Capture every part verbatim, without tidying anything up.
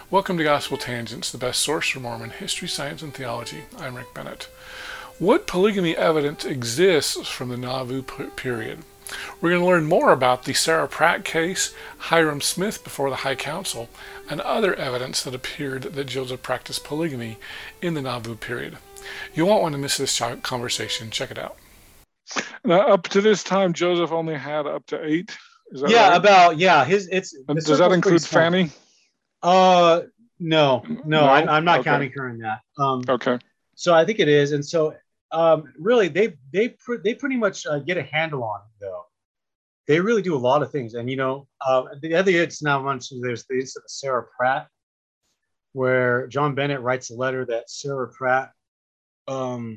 Welcome to Gospel Tangents, the best source for Mormon history, science, and theology. I'm Rick Bennett. What polygamy evidence exists from the Nauvoo period? We're going to learn more about the Sarah Pratt case, Hyrum Smith before the High Council, and other evidence that appeared that Joseph practiced polygamy in the Nauvoo period. You won't want to miss this conversation. Check it out. Now, up to this time, Joseph only had up to eight. Is that yeah, right? about yeah. His it's does that include Fanny? Uh, no, no, No? I'm, I'm not Okay. counting her in that. Um, Okay. so I think it is, and so um, really they they pr- they pretty much uh, get a handle on it though. They really do a lot of things, and you know, uh, the other it's now mentioned there's the incident of Sarah Pratt, where John Bennett writes a letter that Sarah Pratt, um,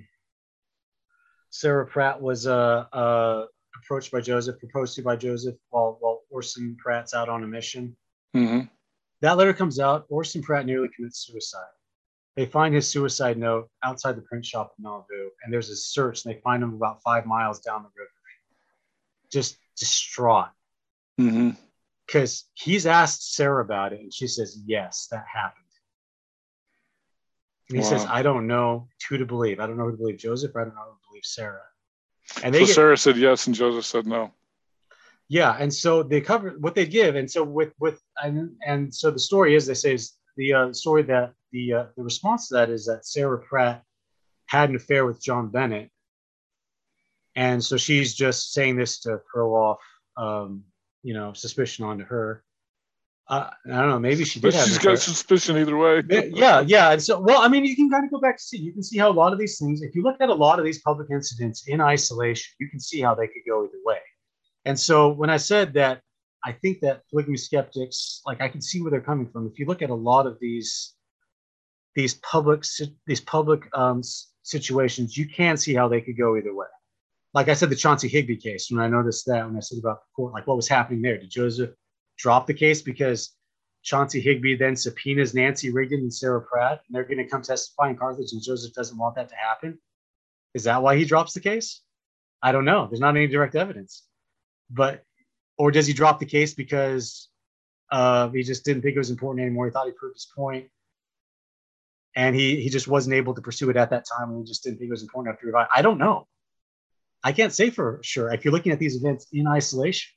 Sarah Pratt was uh, uh, approached by Joseph, proposed to by Joseph while while Orson Pratt's out on a mission. Mm-hmm. That letter comes out. Orson Pratt nearly commits suicide. They find his suicide note outside the print shop in Nauvoo, and there's a search, and they find him about five miles down the river, just distraught. Mm-hmm. Because he's asked Sarah about it, and she says, yes, that happened. And he Wow. says, I don't know who to believe. I don't know who to believe, Joseph, or I don't know who to believe Sarah. And they So get, Sarah said yes, and Joseph said no. yeah, and so they cover what they give, and so with with and and so the story is they say is the uh, story that the uh, the response to that is that Sarah Pratt had an affair with John Bennett, and so she's just saying this to throw off um, you know suspicion onto her. Uh, I don't know, maybe she did But have. she's an got affair. suspicion either way. yeah, yeah, and so well, I mean, you can kind of go back to see. You can see how a lot of these things, if you look at a lot of these public incidents in isolation, you can see how they could go either way. And so when I said that, I think that polygamy skeptics, like I can see where they're coming from. If you look at a lot of these, these public, these public um, situations, you can see how they could go either way. Like I said, the Chauncey Higby case, when I noticed that, when I said about the court, like what was happening there, did Joseph drop the case because Chauncey Higby then subpoenas Nancy Reagan and Sarah Pratt, and they're going to come testify in Carthage, and Joseph doesn't want that to happen? Is that why he drops the case? I don't know. There's not any direct evidence. But, or does he drop the case because uh, he just didn't think it was important anymore? He thought he proved his point, and he he just wasn't able to pursue it at that time, and he just didn't think it was important enough to revive. I don't know. I can't say for sure. If you're looking at these events in isolation,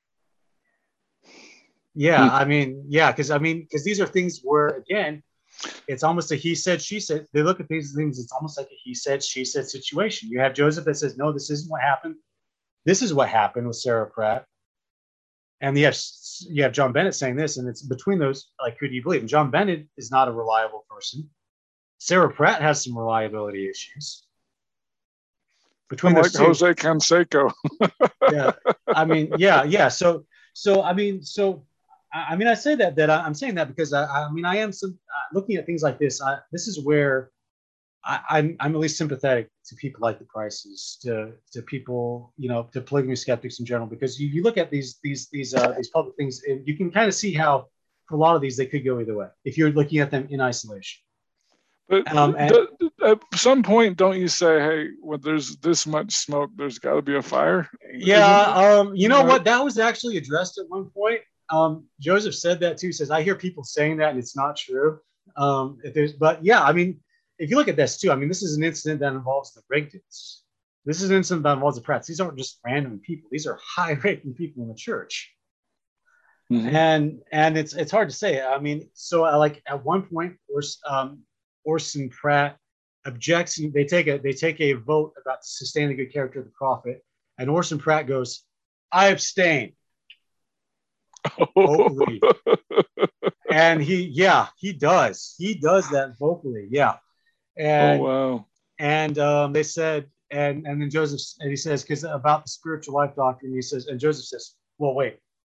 yeah, Hmm. I mean, yeah, because I mean, because these are things where again, it's almost a he said, she said. They look at these things. It's almost like a he said, she said situation. You have Joseph that says, no, this isn't what happened. This is what happened with Sarah Pratt. And you have, you have John Bennett saying this, and it's between those, like, who do you believe? And John Bennett is not a reliable person. Sarah Pratt has some reliability issues. Between I'm those like two, Jose Canseco. yeah, I mean, yeah, yeah. So, so I mean, so I, I mean, I say that that I, I'm saying that because I, I mean, I am some, uh, looking at things like this. I, this is where I, I'm I'm at least sympathetic to people like the Prices, to to people, you know, to polygamy skeptics in general, because you, you look at these these these uh, these public things, and you can kind of see how for a lot of these they could go either way if you're looking at them in isolation. But Um, and, th- at some point, don't you say, hey, when there's this much smoke, there's got to be a fire? yeah, um, you know Uh, what? That was actually addressed at one point. Um, Joseph said that too. He says, I hear people saying that, and it's not true. Um, if there's, but yeah, I mean, if you look at this too, I mean, this is an incident that involves the Rigdons. This is an incident that involves the Pratts. These aren't just random people. These are high-ranking people in the church. Mhm. And and it's it's hard to say. I mean, so uh, like at one point, Ors, um, Orson Pratt objects. And they take a they take a vote about sustaining the good character of the prophet, and Orson Pratt goes, "I abstain." Vocally. And he, yeah, he does. He does that vocally, yeah. And Oh, wow. and um, they said, and and then Joseph, and he says, because about the spiritual life doctrine, he says, and Joseph says, well, wait,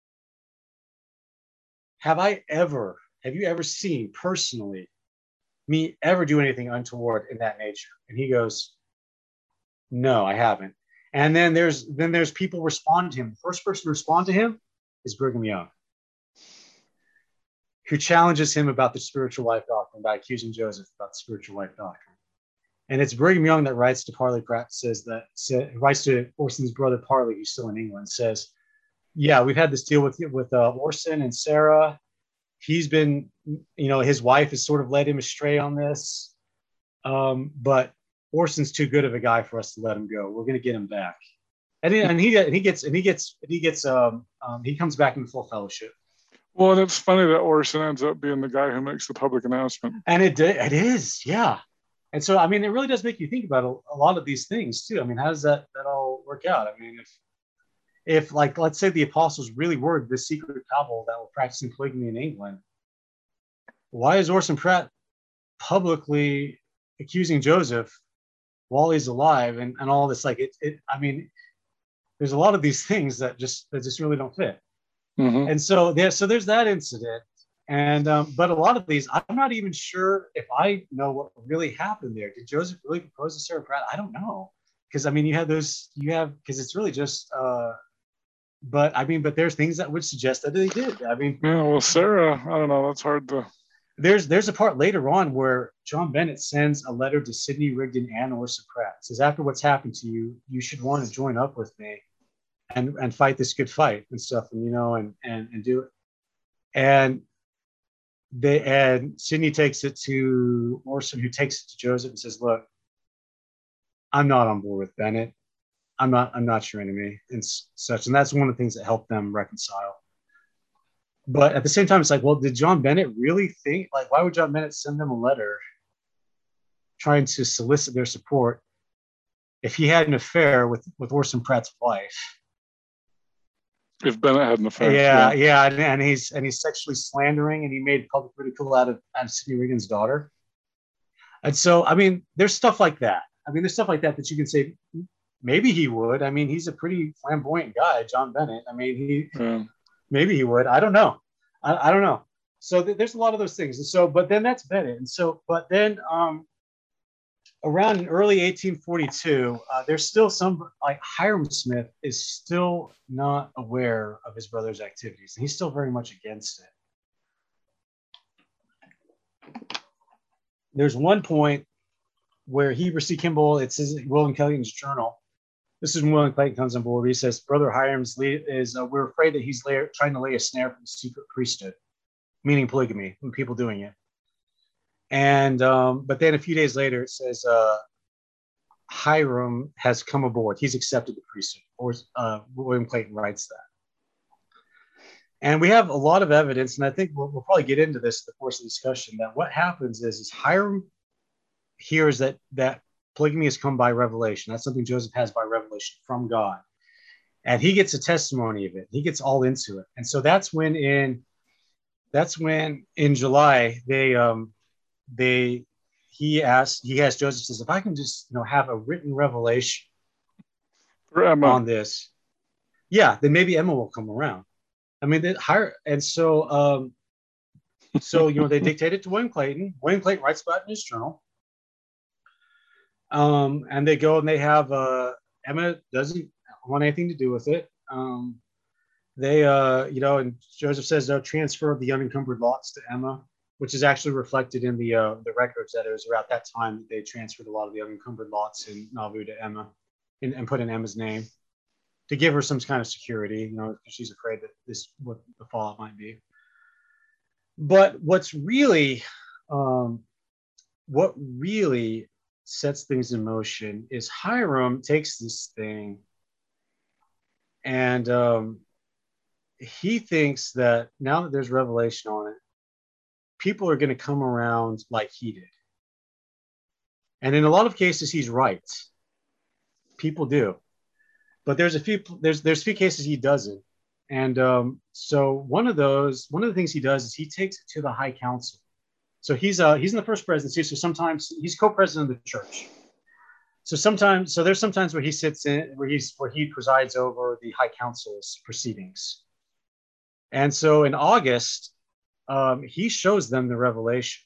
have I ever, have you ever seen personally me ever do anything untoward in that nature? And he goes, no, I haven't. And then there's then there's people respond to him. The first person to respond to him is Brigham Young, who challenges him about the spiritual life doctrine by accusing Joseph about the spiritual life doctrine. And it's Brigham Young that writes to Parley Pratt, says that, say, writes to Orson's brother Parley, who's still in England, says, yeah, we've had this deal with with uh, Orson and Sarah. he's been, you know, his wife has sort of led him astray on this. Um, but Orson's too good of a guy for us to let him go. We're going to get him back. And he, and he, and he gets, and he gets, and he gets, um, um, he comes back in full fellowship. Well, and it's funny that Orson ends up being the guy who makes the public announcement. And it, it is, yeah. And so, I mean, it really does make you think about a, a lot of these things too. I mean, how does that, that all work out? I mean, if, if like, let's say the apostles really were the secret cabal that were practicing polygamy in England, why is Orson Pratt publicly accusing Joseph while he's alive and, and all this? Like it, it, I mean, there's a lot of these things that just, that just really don't fit. Mm-hmm. And so there, so there's that incident. And, um, but a lot of these, I'm not even sure if I know what really happened there. Did Joseph really propose to Sarah Pratt? I don't know. Cause I mean, you have those, you have, cause it's really just, uh, but I mean, but there's things that would suggest that they did. I mean, yeah, well, Sarah, I don't know. That's hard to, there's, there's a part later on where John Bennett sends a letter to Sidney Rigdon and Orson Pratt. It says, after what's happened to you, you should want to join up with me and, and fight this good fight and stuff, and, you know, and, and, and do it. And they, and Sidney takes it to Orson, who takes it to Joseph and says, look, I'm not on board with Bennett. I'm not, I'm not your enemy and such. And that's one of the things that helped them reconcile. But at the same time, it's like, well, did John Bennett really think, like, why would John Bennett send them a letter trying to solicit their support if he had an affair with, with Orson Pratt's wife? If Bennett had an affair. Yeah, yeah. yeah and, and he's, and he's sexually slandering, and he made public ridicule out of, out of Sidney Rigdon's daughter. And so, I mean, there's stuff like that. I mean, there's stuff like that that you can say, maybe he would. I mean, he's a pretty flamboyant guy, John Bennett. I mean, he Yeah. maybe he would. I don't know. I, I don't know. So th- there's a lot of those things. And so, but then that's Bennett. And so, but then um, around in early eighteen forty-two, uh, there's still some, like Hyrum Smith is still not aware of his brother's activities. And he's still very much against it. There's one point where Heber C. Kimball, it says William Clayton's journal. This is when William Clayton comes on board. He says, Brother Hyram's is, uh, we're afraid that he's lay, trying to lay a snare for the secret priesthood, meaning polygamy, and people doing it. And, um, but then a few days later, it says, uh, Hyrum has come aboard. He's accepted the priesthood, or uh, William Clayton writes that. And we have a lot of evidence, and I think we'll, we'll probably get into this in the course of the discussion, that what happens is, is Hyrum hears that that polygamy has come by revelation. That's something Joseph has by revelation from God. And he gets a testimony of it. He gets all into it. And so that's when in that's when in July they um they he asked he asked Joseph, says, if I can just, you know, have a written revelation For Emma. on this, yeah, then maybe Emma will come around. I mean, they hire, and so um so you know, they dictate it to William Clayton. William Clayton writes about it in his journal. Um, and they go and they have uh, Emma doesn't want anything to do with it. Um, they, uh, you know, and Joseph says they'll transfer the unencumbered lots to Emma, which is actually reflected in the uh, the records that it was around that time that they transferred a lot of the unencumbered lots in Nauvoo to Emma, and, and put in Emma's name to give her some kind of security, you know, because she's afraid that this what the fallout might be. But what's really, um, what really sets things in motion is Hyrum takes this thing and um, he thinks that now that there's revelation on it, people are going to come around like he did. And in a lot of cases, he's right. People do. But there's a few there's there's a few cases he doesn't. And um, so one of those, one of the things he does is he takes it to the High Council. So he's uh he's in the first presidency. So sometimes he's co-president of the church. So sometimes, so there's sometimes where he sits in, where he's where he presides over the High Council's proceedings. And so in August, um, he shows them the revelation.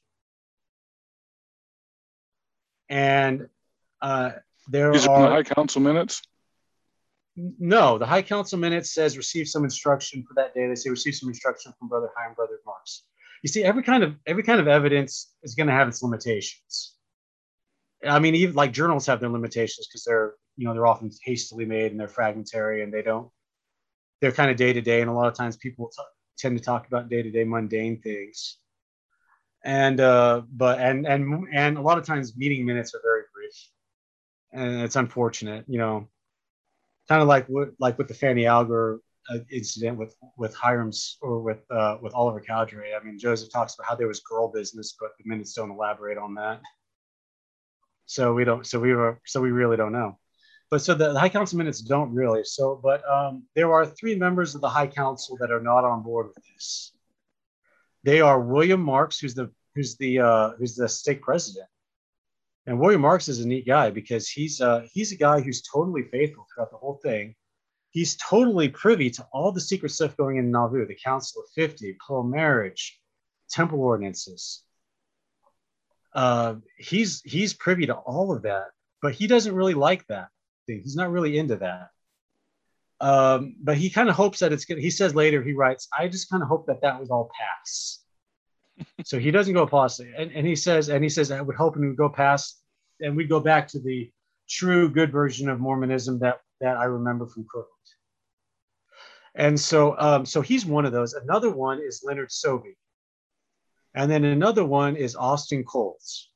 And uh, there These are, are the High Council minutes. No, the High Council minutes says receive some instruction for that day. They say receive some instruction from Brother Hyrum, Brother Marks. You see, every kind of every kind of evidence is going to have its limitations. I mean, even like journals have their limitations because they're, you know, they're often hastily made and they're fragmentary and they don't, they're kind of day to day. And a lot of times people t- tend to talk about day-to-day mundane things. And uh, but and and and a lot of times meeting minutes are very brief, and it's unfortunate, you know, kind of like what like with the Fanny Alger uh, incident with with Hiram's or with uh, with Oliver Cowdery. I mean, Joseph talks about how there was girl business, but the minutes don't elaborate on that. So we don't. So we were. So we really don't know. But so the, the High Council minutes don't really. So, but um, there are three members of the High Council that are not on board with this. They are William Marks, who's the who's the uh, who's the stake president, and William Marks is a neat guy because he's uh, he's a guy who's totally faithful throughout the whole thing. He's totally privy to all the secret stuff going in Nauvoo, the Council of fifty, plural marriage, temple ordinances. Uh, he's he's privy to all of that, but he doesn't really like that thing. He's not really into that. Um, but he kind of hopes that it's good. He says later, he writes, I just kind of hope that that would all pass. So he doesn't go apostate. And, and he says, and he says, I would hope it would go past, and we'd go back to the true good version of Mormonism that, that I remember from Kirtland. And so, um, so he's one of those. Another one is Leonard Sobey. And then another one is Austin Coles.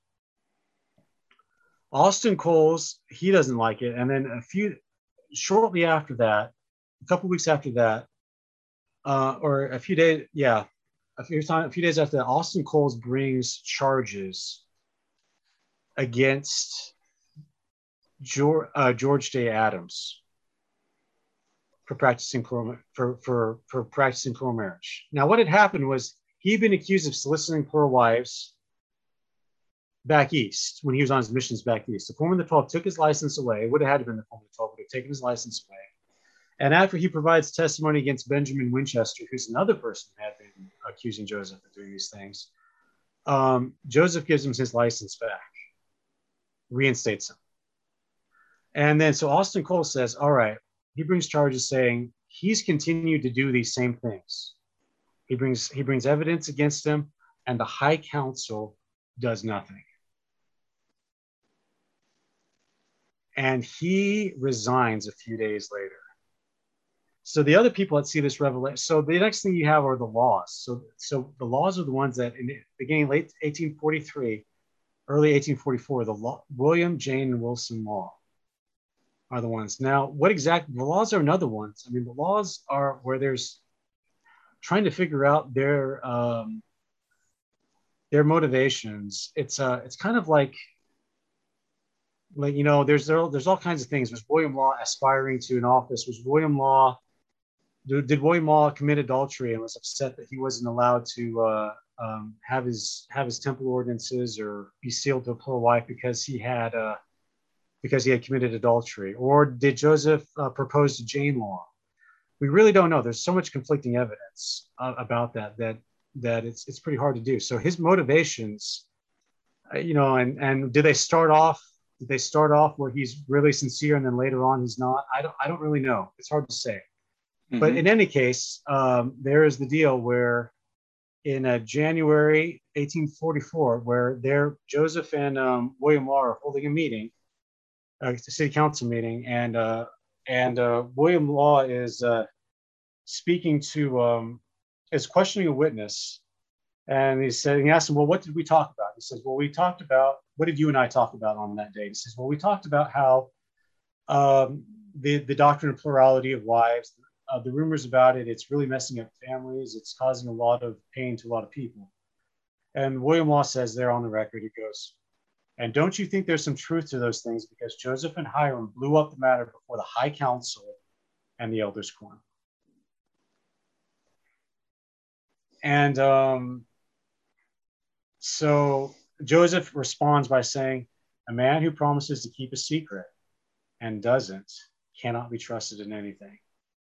Austin Coles, he doesn't like it. And then a few, shortly after that, a couple weeks after that, uh, or a few days, yeah, a few time, a few days after that, Austin Coles brings charges against George, uh, George J. Adams for practicing plural, for for for practicing plural marriage. Now, what had happened was he'd been accused of soliciting plural wives back east when he was on his missions back east. The Foreman of the Twelve took his license away. It would have had to been the Foreman of the Twelve, would have taken his license away. And after he provides testimony against Benjamin Winchester, who's another person who had been accusing Joseph of doing these things, um, Joseph gives him his license back, reinstates him. And then so Austin Cole says, all right, he brings charges saying he's continued to do these same things. He brings he brings evidence against him, and the High Council does nothing. And he resigns a few days later. So the other people that see this revelation, so the next thing you have are the laws. So, so the laws are the ones that in the beginning late eighteen forty-three, early eighteen forty-four, the law, William, Jane, and Wilson law are the ones. Now, what exactly, the laws are another ones. I mean, the laws are where there's trying to figure out their um, their motivations. It's uh, it's kind of like, like you know, there's there, there's all kinds of things. Was William Law aspiring to an office? Was William Law did, did William Law commit adultery and was upset that he wasn't allowed to uh, um, have his have his temple ordinances or be sealed to a plural wife because he had uh, because he had committed adultery? Or did Joseph uh, propose to Jane Law? We really don't know. There's so much conflicting evidence uh, about that that that it's it's pretty hard to do. So his motivations, uh, you know, and and did they start off? Did they start off where he's really sincere and then later on he's not? I don't I don't really know. It's hard to say. Mm-hmm. But in any case, um, there is the deal where in uh, January eighteen forty-four, where there Joseph and um, William Law are holding a meeting, a city council meeting, and uh, and uh, William Law is uh, speaking to um, is questioning a witness, and he said he asked him, well, what did we talk about? He says, well, we talked about, what did you and I talk about on that day? He says, well, we talked about how um, the the doctrine of plurality of wives, uh, the rumors about it, it's really messing up families. It's causing a lot of pain to a lot of people. And William Law says there on the record, he goes, and don't you think there's some truth to those things? Because Joseph and Hiram blew up the matter before the High Council and the Elders' Quorum. And um, so Joseph responds by saying, a man who promises to keep a secret and doesn't cannot be trusted in anything.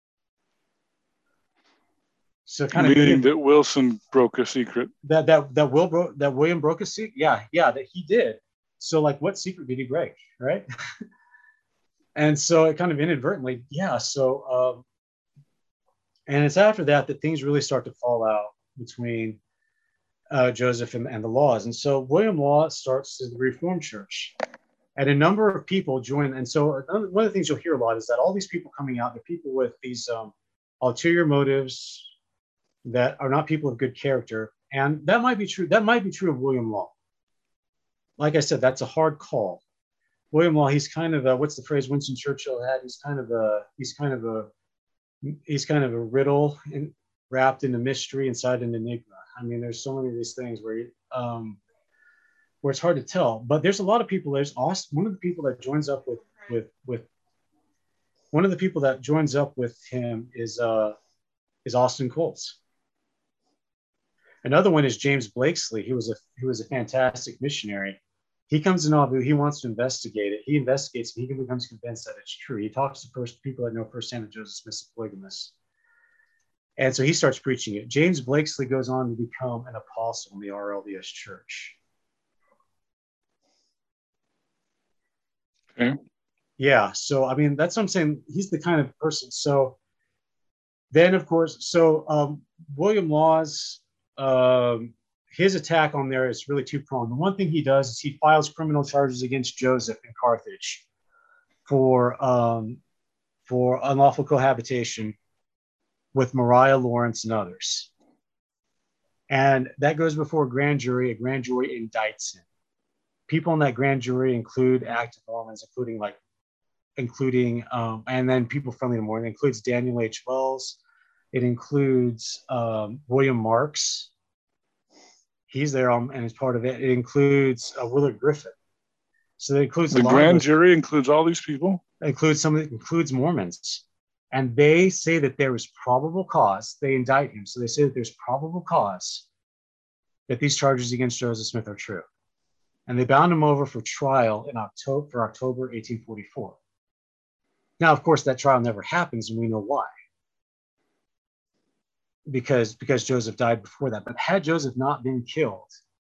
So kind Meaning of that Wilson broke a secret. That that that Will bro- that William broke a secret. Yeah, yeah, that he did. So like, what secret did he break, right? And so it kind of inadvertently, yeah. So um, and it's after that that things really start to fall out between uh, Joseph and, and the Laws. And so William Law starts the Reformed Church, and a number of people join. And so one of the things you'll hear a lot is that all these people coming out, they're people with these um, ulterior motives. that are not people of good character. And that might be true. That might be true of William Law. Like I said, that's a hard call. William Law, he's kind of a, what's the phrase Winston Churchill had? He's kind of a, he's kind of a, he's kind of a riddle in, wrapped in a mystery inside an enigma. I mean, there's so many of these things where, um, where it's hard to tell. But there's a lot of people. There's Austin, one of the people that joins up with, with, with, one of the people that joins up with him is, uh, is Austin Coles. Another one is James Blakesley. He was a, he was a fantastic missionary. He comes to Nauvoo. He wants to investigate it. He investigates and he becomes convinced that it's true. He talks to first people that know firsthand that Joseph Smith's a polygamist. And so he starts preaching it. James Blakesley goes on to become an apostle in the R L D S church. Okay. Yeah. So, I mean, that's what I'm saying. He's the kind of person. So then, of course, so um, William Law's, um, his attack on there is really two-pronged. The one thing he does is he files criminal charges against Joseph in Carthage for, um, for unlawful cohabitation with Mariah Lawrence and others. And that goes before a grand jury. A grand jury indicts him. People in that grand jury include active Mormons, including like, including, um, and then people friendly to Mormon. It includes Daniel H. Wells. It includes um, William Marks. He's there um, and is part of it. It includes uh, Willard Griffin. So it includes the a lot grand of jury includes all these people. It includes some. It includes Mormons, and they say that there is probable cause. They indict him, so they say that there's probable cause that these charges against Joseph Smith are true, and they bound him over for trial in October for October eighteen forty-four. Now, of course, that trial never happens, and we know why. Because, because Joseph died before that. But had Joseph not been killed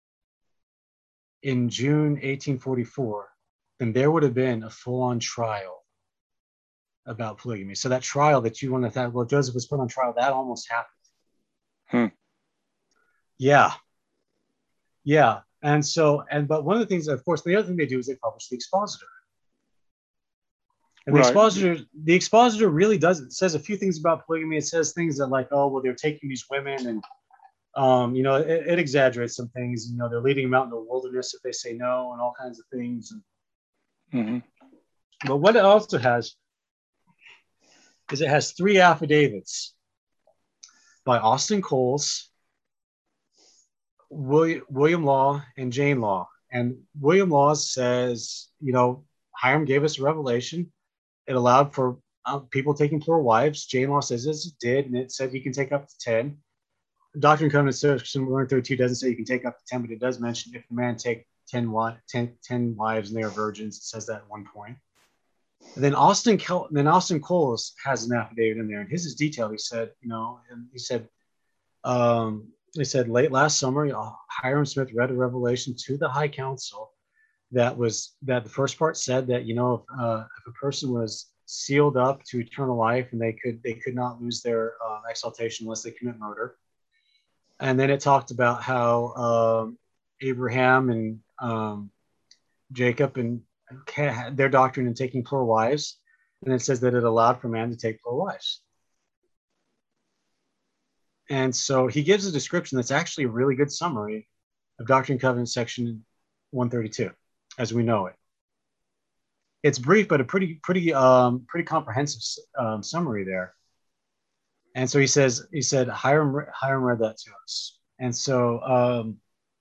in June eighteen forty-four, then there would have been a full-on trial about polygamy. So that trial that you want to think, well, Joseph was put on trial, that almost happened. Hmm. Yeah. Yeah. And so, and but one of the things, of course, the other thing they do is they publish the expositor. And the Right. expositor, the expositor really does, it says a few things about polygamy. It says things that like, oh, well, they're taking these women and, um, you know, it, it exaggerates some things. You know, they're leading them out in the wilderness if they say no and all kinds of things. And, Mm-hmm. but what it also has is it has three affidavits by Austin Coles, William, William Law, and Jane Law. And William Law says, you know, Hiram gave us a revelation. It allowed for uh, people taking plural wives. Jane Law says this it did, and it said you can take up to ten. Doctrine and Covenants section one thirty-two doesn't say you can take up to ten, but it does mention if a man take ten, ten, ten wives and they are virgins. It says that at one point. And then Austin, then Austin Coles has an affidavit in there, and his is detailed. He said, you know, and he said, um, he said late last summer, Hiram Smith read a revelation to the High Council that was that the first part said that, you know, if, uh, if a person was sealed up to eternal life and they could they could not lose their uh, exaltation unless they commit murder. And then it talked about how um, Abraham and um, Jacob and their doctrine in taking plural wives, and it says that it allowed for man to take plural wives. And so he gives a description that's actually a really good summary of Doctrine and Covenants section one thirty-two, as we know it. It's brief, but a pretty, pretty, um, pretty comprehensive um, summary there. And so he says, he said, Hiram, Hiram read that to us. And so, um,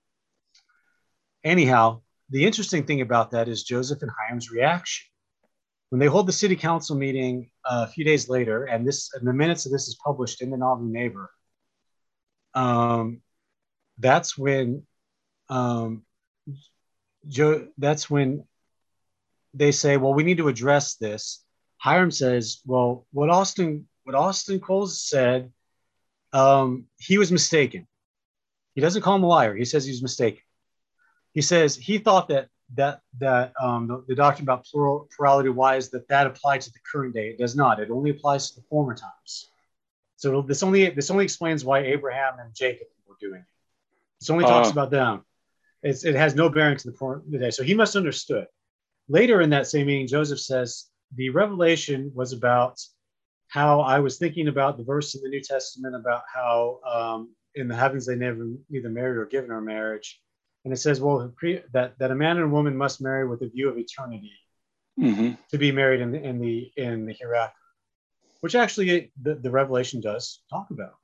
anyhow, the interesting thing about that is Joseph and Hiram's reaction. When they hold the city council meeting uh, a few days later, and this, and the minutes of this is published in the Nauvoo Neighbor, um, that's when, um, Joe, that's when they say, well, we need to address this. Hiram says, well, what Austin, what Austin Coles said, um, he was mistaken. He doesn't call him a liar. He says he was mistaken. He says he thought that that that um, the, the doctrine about plural, plurality wise that that applied to the current day. It does not. It only applies to the former times. So this only this only explains why Abraham and Jacob were doing it. This only talks uh, about them. It's, it has no bearing to the former day. So he must have understood. Later in that same meeting, Joseph says the revelation was about how I was thinking about the verse in the New Testament about how um, in the heavens they never neither married or given her marriage. And it says, well, that, that a man and a woman must marry with a view of eternity, mm-hmm. to be married in the, in the, in the hereafter, which actually the, the Revelation does talk about.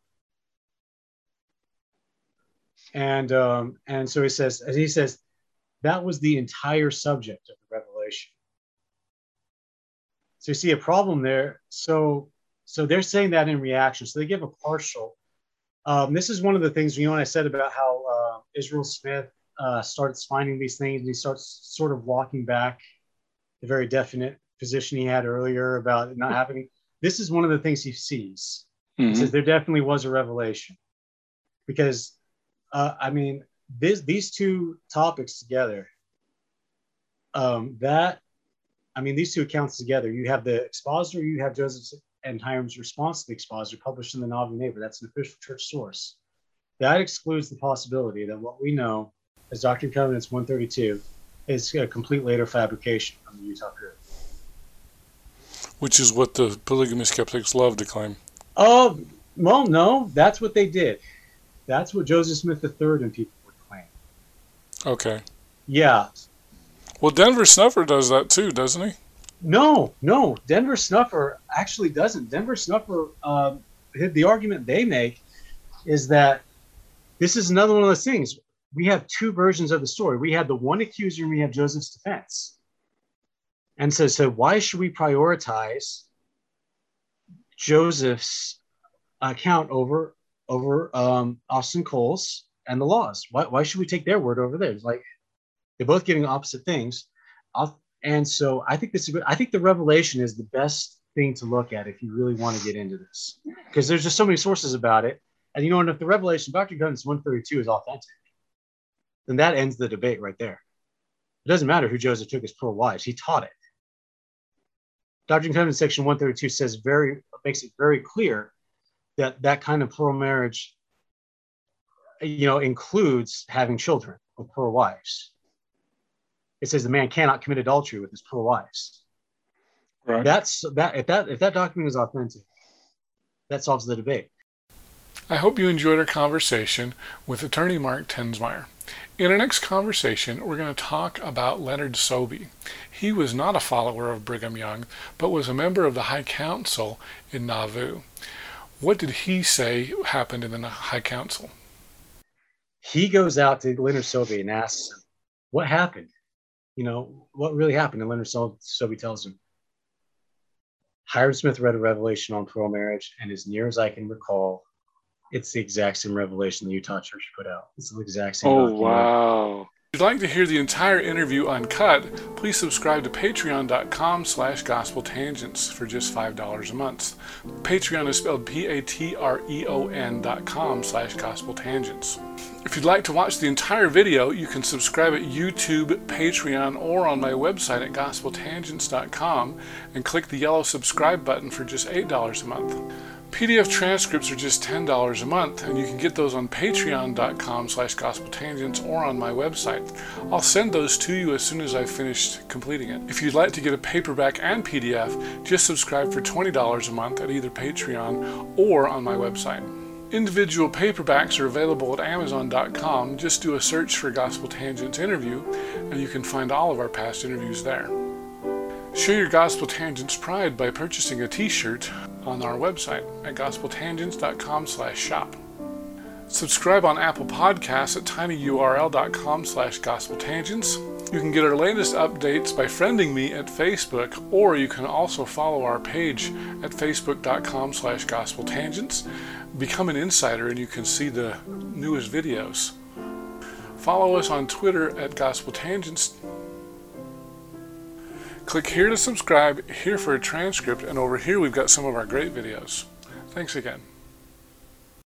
And, um, and so he says, as he says, that was the entire subject of the Revelation. So you see a problem there. So, so they're saying that in reaction. So they give a partial. Um, this is one of the things, you know, when I said about how uh, Israel Smith uh, starts finding these things, and he starts sort of walking back the very definite position he had earlier about it not happening. This is one of the things he sees. Mm-hmm. He says there definitely was a revelation, because uh, I mean, this, these two topics together, um, that, I mean, these two accounts together, you have the expositor, you have Joseph and Hiram's response to the expositor published in the Nauvoo Neighbor. That's an official church source. That excludes the possibility that what we know as Doctrine and Covenants one thirty-two is a complete later fabrication from the Utah period. Which is what the polygamy skeptics love to claim. Oh, well, no, that's what they did. That's what Joseph Smith the third and people would claim. Okay. Yeah. Well, Denver Snuffer does that too, doesn't he? No, no. Denver Snuffer actually doesn't. Denver Snuffer, um, the argument they make is that this is another one of those things. We have two versions of the story. We have the one accuser and we have Joseph's defense. And so, so why should we prioritize Joseph's account over over um, Austin Cole's and the laws? Why, why should we take their word over theirs? Like, they're both giving opposite things. I'll, and so I think this is good. I think the Revelation is the best thing to look at if you really want to get into this, because there's just so many sources about it. And you know, and if the Revelation, Doctrine and Covenants one thirty-two is authentic, then that ends the debate right there. It doesn't matter who Joseph took as plural wives. He taught it. Doctrine and Covenants section one thirty-two says very, makes it very clear that that kind of plural marriage, you know, includes having children with plural wives. It says the man cannot commit adultery with his plural wives. Right. That's that. If that if that document is authentic, that solves the debate. I hope you enjoyed our conversation with attorney Mark Tensmeyer. In our next conversation, we're going to talk about Leonard Sobey. He was not a follower of Brigham Young, but was a member of the High Council in Nauvoo. What did he say happened in the High Council? He goes out to Leonard Sobey and asks him, what happened? You know, what really happened? And Leonard Sobey tells him, Hiram Smith read a revelation on plural marriage, and as near as I can recall, it's the exact same revelation the Utah Church put out. It's the exact same Oh, document. Wow. If you'd like to hear the entire interview uncut, please subscribe to patreon.com slash gospel tangents for just five dollars a month. Patreon is spelled P-A-T-R-E-O-N dot com slash gospel tangents. If you'd like to watch the entire video, you can subscribe at YouTube, Patreon, or on my website at gospel tangents dot com and click the yellow subscribe button for just eight dollars a month. P D F transcripts are just ten dollars a month, and you can get those on patreon.com slash gospeltangents or on my website. I'll send those to you as soon as I've finished completing it. If you'd like to get a paperback and P D F, just subscribe for twenty dollars a month at either Patreon or on my website. Individual paperbacks are available at amazon dot com. Just do a search for Gospel Tangents Interview, and you can find all of our past interviews there. Show your Gospel Tangents pride by purchasing a t-shirt on our website at gospeltangents.com slash shop. Subscribe on Apple Podcasts at tinyurl.com slash gospeltangents. You can get our latest updates by friending me at Facebook, or you can also follow our page at facebook.com slash gospeltangents. Become an insider and you can see the newest videos. Follow us on Twitter at Gospel Tangents. Click here to subscribe, here for a transcript, and over here we've got some of our great videos. Thanks again.